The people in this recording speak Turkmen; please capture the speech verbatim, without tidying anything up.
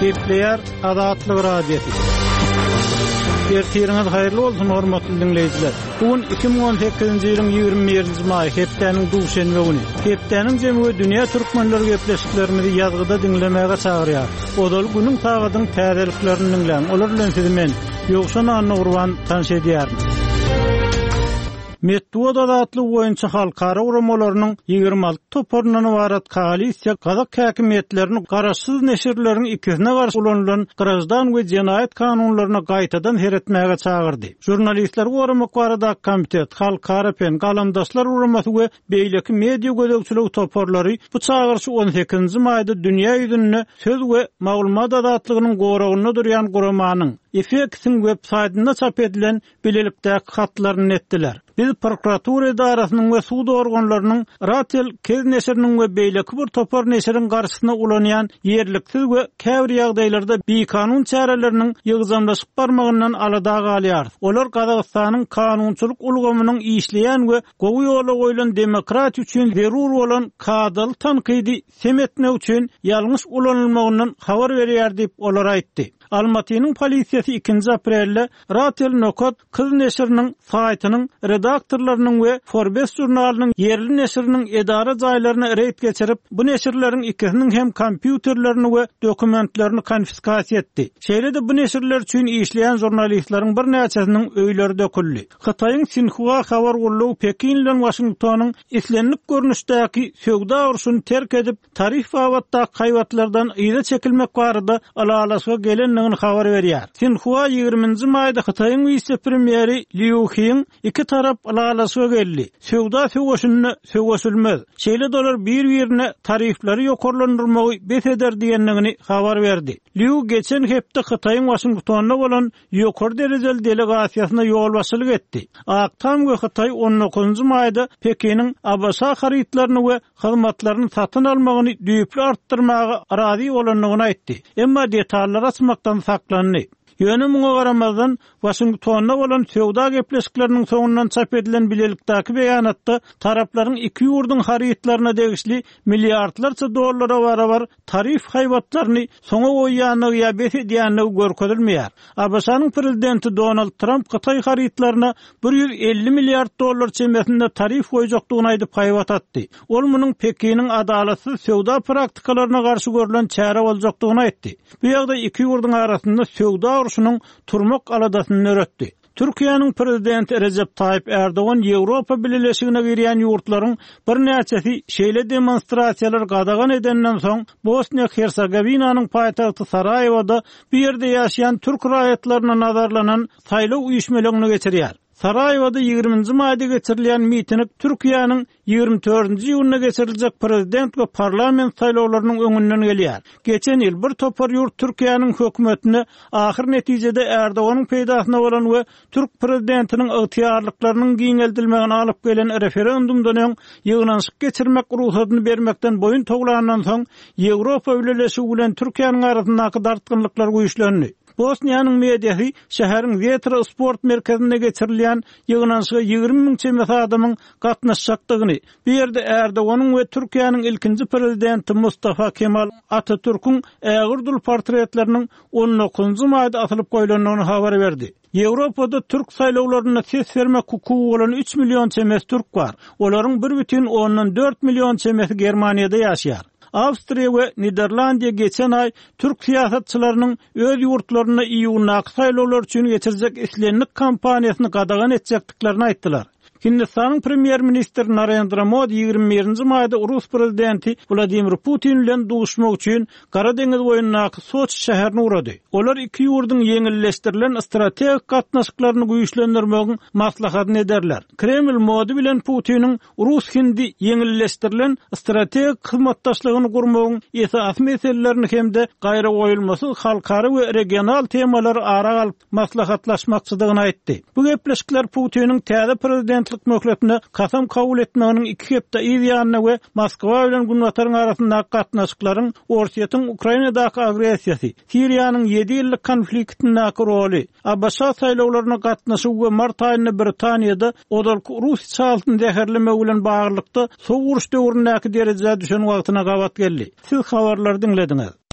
Gepleýär Azatlyk radiosu. Ertiriniz haýyrly bolsun hormatly dinleýijiler. Bugün iki bin on sekizinji ýylyň ýigrimiji maý hepdeniň duşenbe güni. Hepdeniň jemgy dünýä türkmenleri gepleşiklerimizi ýazgyda dinlemäge çagyrýar. Odal günüň taýgadyň täzeliklerini dinleň. Olar bilen sizi men Ýogşan Anna Urban tanış edýärmi. Metduat adatly boýunça halkara uramalarynyň ýygrimi alty toporundan ibarat koalisiýa Kazak häkimetlerini garaşsyz neşirleriň ikisine garşy ulanylan garaşdan we jenaýat kanunlaryna gaýtadan heretmäge çagyrdy. Jurnalistler uramak barada komitet, halkara pen, galamdaşlar uramasy we beýleki media gözegçiligi toporlary bu çagyrşy on sekizinji maýda dünýä ýüzüne söz we maglumat adatlygynyň goragyna durýan guramanyň Effektin websaytyna çap edilen bilelikdäki hatlaryny netdiler. Biz prokuratura idarasynyň we suw organlarynyň Ratel kez neşiriniň we beýleki bir topar neşiriň garşysyna ulanýan ýerliksiz we käbir ýagdaýlarda bi-kanun çäreleriniň ýygzamlaşyp barmagyndan alada galýar. Olar Gazagystanyň kanunçylyk ulgamynyň işleýän we gowy ýola goýulan demokratiýa üçin zerur bolan kadaly tankydy semetme üçin ýalňyş ulanylmagyndan habar berýär diýip olar aýtdy. Almatynyň polisiýasy ikinji aprelde Ratel Nokot kız neşiriniň saýtynyň redaktorlarynyň we Forbes jurnalynyň yerli neşiriniň edara jaýlaryna reýt geçirip, bu neşirleriň ikisiniň hem kompýuterlerini we dokumentlerini konfiskasiýa etdi. Şeýle de bu neşirler üçin işleýän jurnalistleriň bir näçesiniň öýleri döküldi. Hitaýyň Sinhua habar gurulugy Pekin bilen Washingtonyň islenlik görnüşdäki söwda urşuny terk edip, tarih wagtda kaýwatlardan ýyda çekilmek barada alalasga gelen habar berýär. Sinhua ýigriminji maýda Hitaýyň vice-premieri Liu He iki tarap alalasga geldi. Söwda söwüşüne söwüşülmez. Şeýle dolar bir-birine tarifleri ýokarlandyrmagy bes eder diýendigini habar berdi. Liu geçen hepde Hitaýyň Washingtonyna bolan ýokary derejeli delegasiýasyna ýol başçylyk etdi. Aktam we Hitaý on dokuzunji maýda Pekiniň Abaşa harytlaryny we hyzmatlaryny satyn almagyny düýpli artdyrmagy arazi bolanlygyny aýtdy. Emma detallar açmakdan saklandy. Ýönemuňa garamazdan Washingtonna bolan söwda gepleşikleriniň soňundan çap edilen bilelikdäki beýanatda taraplaryň iki ýurduň harytlaryna degişli milliardlarça dollara barabar tarif haýwatlaryny soňa goýýanyny ýa bes edýäni görkezilmeýär. Abaşanyň prezidenti Donald Trump Hitaý harytlaryna bir ýüz elli milliard dollar çemesinde tarif goýjakdygyny aýdyp haýwat atdy. Ol munyň Pekiniň adalatsyz söwda praktikalaryna garşy görülen çäre boljakdygyny aýtdy. Bu ýagda iki ýurduň arasynda söwda urşunyň turmak aladasyny öretdi. Türkiýanyň prezidenti Recep Tayyip Erdoğan Ýewropa Birleşigine girýän ýurtlaryň bir näçesi şeýle demonstrasiýalar gadagan edenden soň Bosniýa-Hersegowinyň paýtagty Sarajewada bir ýerde ýaşaýan türk raýatlaryna nazarlanan saýlaw uyuşmalygyny geçirýär. Sarajewada ýigriminji maýda geçirilýän miting Türkiýanyň ýygrimi dördünji ýylyna geçiriljek prezident we parlament saýlawlarynyň öňünden gelýär. Geçen ýyl bir topar ýurt Türkiýanyň hökümetine ahir netijede Erdoğanyň peýdasyna bolan we Türk prezidentiniň ygtyýarlyklarynyň giňeldilmegini alyp gelen referendumdan öň ýygnanşyk geçirmek ruhsatyny bermekden boyun toglanandan soň Ýewropa Birleşigi bilen Türkiýanyň arasyndaky dartgynlyklar güýçlendi. Bosniýanyň mediasy şäheriň Vetra sport merkezine geçirilýän ýygnanşyga ýygrimi miň çemes adamyň gatnaşjakdygyny, bu ýerde Erdoğanyň we Türkiýanyň ilkinji prezidenti Mustafa Kemal Atatürk'ün ägirdul portretleriniň on dokuzunji maýda asylyp goýulanlygyny habar berdi. Ýewropada türk saýlawlaryna ses bermek hukuky bolan üç million çemes türk bar. Olaryň bir бүтүн ondan dört million çemesi Germaniýada ýaşaýar. Awstriýa we Niderlandiýa geçen ay türk siýasatçylarynyň öz ýurtlaryna iýunak saýlawlar üçin geçirecek islenlik kampaniýasyny gadagan etjekdiklerini aýtdylar. Hindistanyň premier ministri Narendra Modi ýygrimi birinji maýda Rus prezidenti Vladimir Putin bilen duşmak üçin Gara deňiz boýundaky Soçi şäherini urady. Olar iki ýurduň ýeňilleşdirilen strategik gatnaşyklaryny güýçlendirmegi maslahatyny ederler. Kreml Modi bilen Putiniň Rus-Hindi ýeňilleşdirilen strategik hyzmatdaşlygyny gurmagyň esasy meselelerini hemde gaýra goýulmasy halkary we regional temalary ara alyp maslahatlaşmakçydygyny aýtdy. Bu gepleşikler Putiniň täze prezident möhletine kasam kabul etmeginiň iki hepde ýa we Moskwa bilen Günwataryň arasyndaky gatnaşyklaryň Orsiýatyň Ukrainadaky agresiýasy, Siriýanyň ýedi ýyllyk konfliktindäki roly, Abaşa saýlawlaryna gatnaşyk we mart aýynda Britaniýada odalky Rus çaltyny zäherleme bilen baglykda sow uruş döwründäki derejede düşen wagtyna gabat geldi. Siz habarlary dinlediňiz.